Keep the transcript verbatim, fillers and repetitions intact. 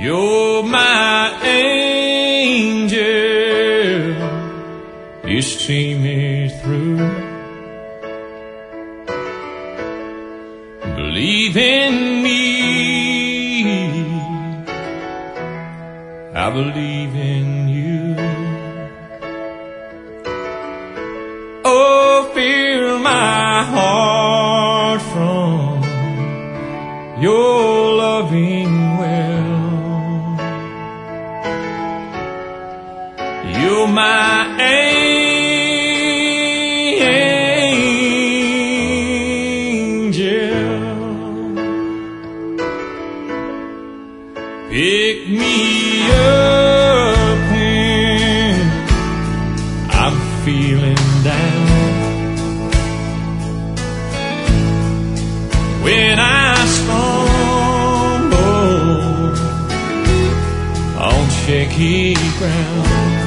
You're my angel, you see me through. Believe in me, I believe in you. Oh, fill my heart from your loving well. You're my angel. Pick me up when I'm feeling down. When I stumble on shaky ground.